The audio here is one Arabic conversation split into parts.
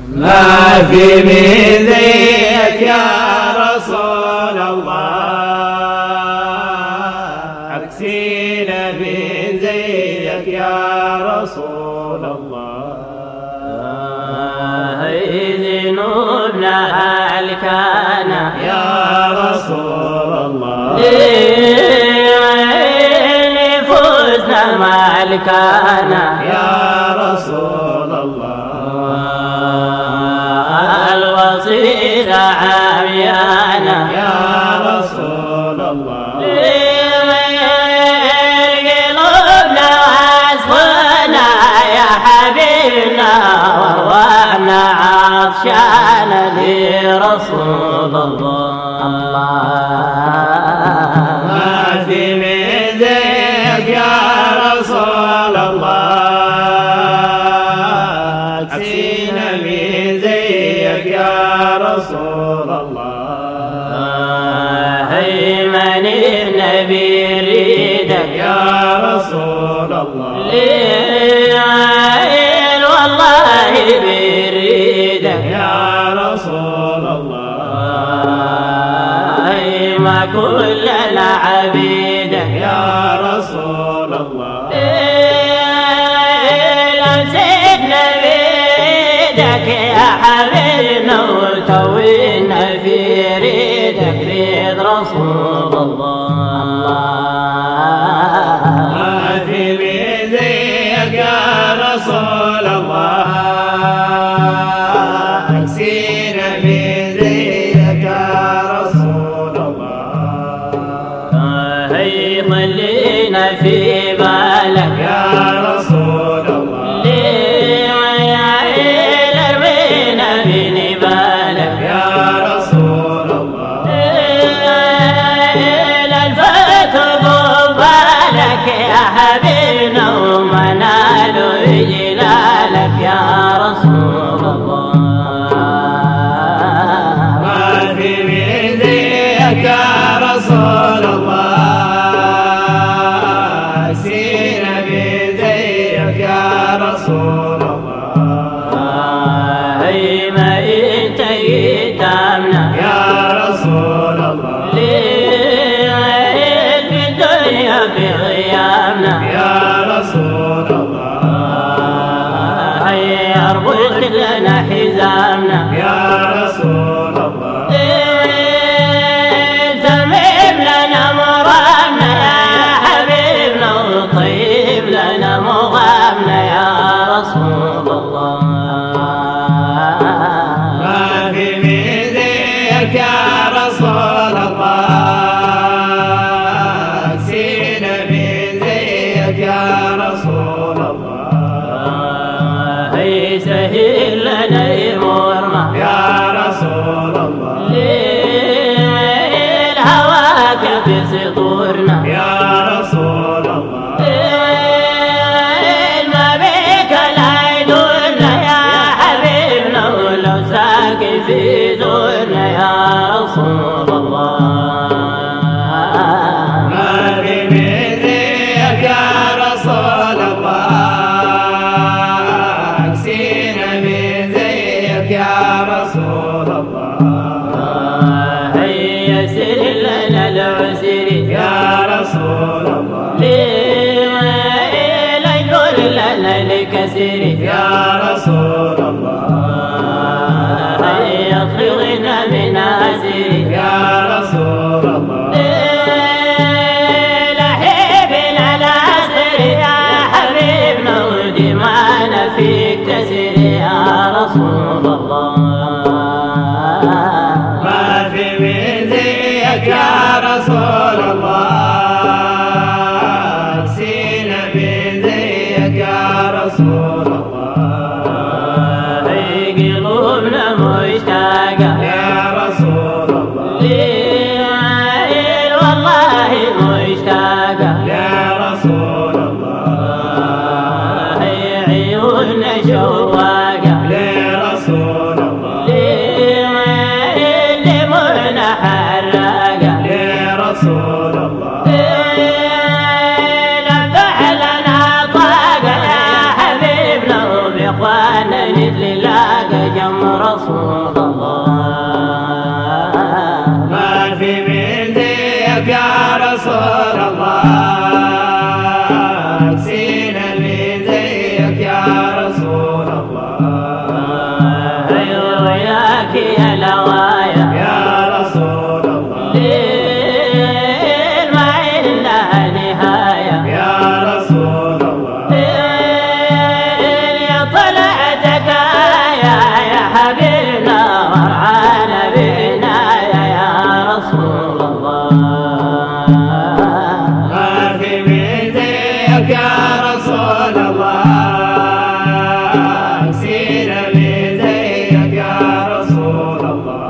ما في من زيك يا رسول الله، عكسينا من زيك يا رسول الله. ذنوبنا هلكانا يا رسول الله، نفوسنا مالكانا يا رسول الله. الوصية عميانا يا رسول الله، قلوبنا واسوانا يا حبيبنا، وارواحنا عطشانا لرسول الله. ما في من زيك يا رسول الله، عكسينا من زيك يا رسول الله. هيمن النبي يريدك يا رسول الله، ليل والله بيريدك يا رسول الله. ما كلنا عبيدك يا رسول الله، أمسكنا بيدك يا حبيبنا، وتوينا في ريدك ريد رسول الله. ما في من زيك يا رسول الله، عكسينا من زيك يا رسول الله. هي خلينا في بالك يا رسول الله، لربينا بني بالك يا رسول الله. الفت بالك يا حبيبنا، ومنال جلالك يا رسول الله. ما في من زيك يا رسول الله، عكسينا من زيك يا رسول الله. ما انت يتامنا يا رسول الله، في الدنيا في غيابنا يا رسول الله. اربط لنا حزامنا يا رسول الله، تميم لنا مرامنا يا حبيبنا، وطيب لنا مغامنا يا رسول الله. ما في من زيك يا رسول الله، عكسينا من رسول الله اكسينا اللي زيك يا رسول الله وياك يا لوايا يا رسول الله ليل ما عندها نهاية يا رسول الله يا طلعتك يا حبيبنا ورعانا بعناية يا رسول الله ما في من زيك يا رسول الله اكسينا اللي زيك يا رسول الله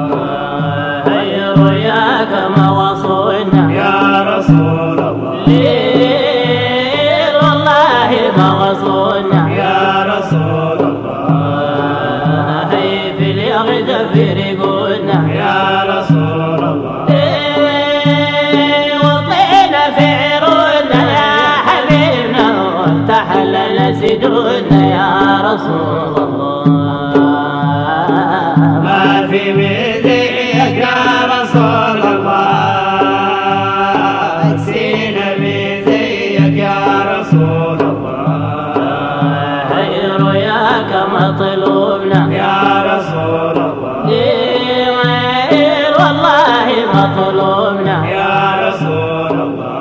وياك ما وصلنا يا رسول الله ليل والله ما وصلنا يا رسول الله في اليغد في رقودنا يا رسول الله وطينا في عروضنا يا حبيبنا وافتح لنا سدودنا يا رسول الله ما في مثلك يا رسول الله اكسينا بزيك يا رسول الله وياك مطلوبنا يا رسول الله والله مطلوبنا يا رسول الله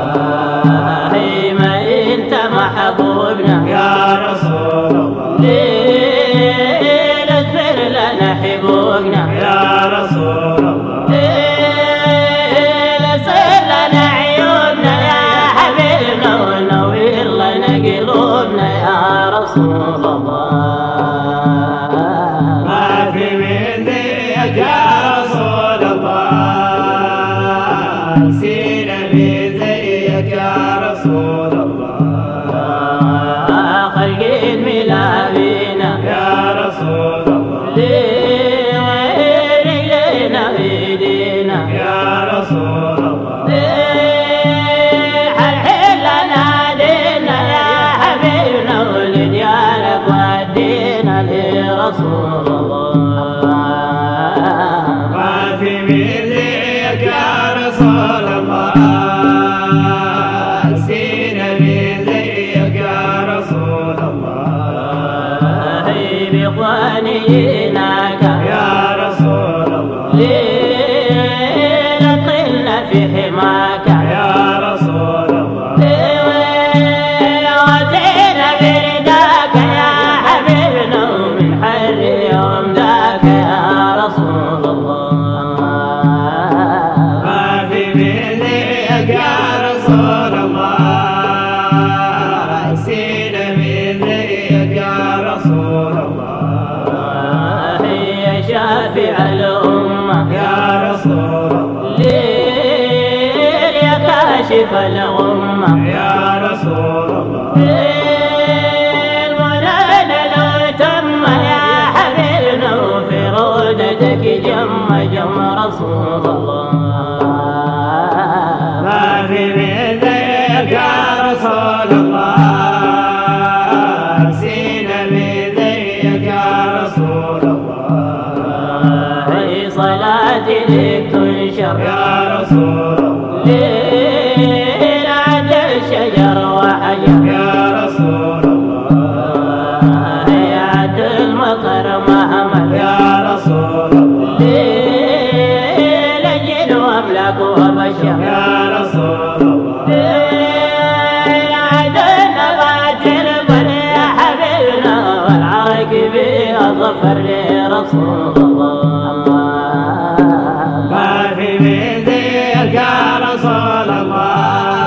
ما انت محبوبنا يا رسول الله ليل اغفر لنا حقوقنا يا رسول الله ليل اصل لنا عيوننا يا حبيبنا ونوير لنا قلوبنا يا رسول الله ما في مثلك يا رسول الله اكسينا بزيك يا رسول الله خلقين ملابينا يا رسول الله رجلينا بيدينا يا رسول الله حلحل لنا دينا يا حبيبنا ولديانك ودينا لرسول الله ما في مثلك يا رسول الله اكسينا بزيك يا رسول الله بإخوانيناك يا رسول الله ليل طلنا في حماك يا رسول الله واتينا برداك يا حبيبنا ومن حر يوم ذاك يا رسول الله ما في مثلك يا رسول الله اكسينا بزيك يا رسول الله يا شافع الأمة يا رسول الله ليل يا كاشف الغمة يا رسول الله المنى لو تم يا حبيبنا وفي رودتك جم رسول الله ما في مثلك يا رسول الله اكسينا بزيك يا رسول الله صلاتي لك تنشر يا رسول الله ليل عدى الشجر وحجر يا رسول الله يا عد المطر مهمل يا رسول الله ليل الجن واملاك وبشر يا رسول الله ليل عد النبات البر يا حبيبنا والعرق بها ظفر لرسول الله ما في مثلك يا رسول الله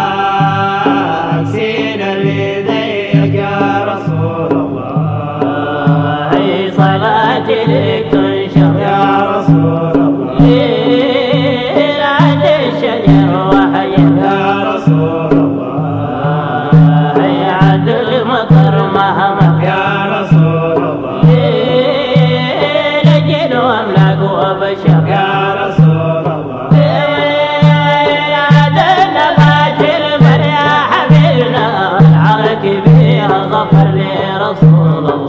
اكسينا بزيك يا رسول الله صلاتي لك تنشر يا رسول الله ليل عد الشجر وحجر يا رسول الله يا عد المطر مهمل يا رسول الله ليل الجن واملاك وبشر يا رسول الله يا عد النبات البر يا حبيبنا العرق بها ظفر لرسول الله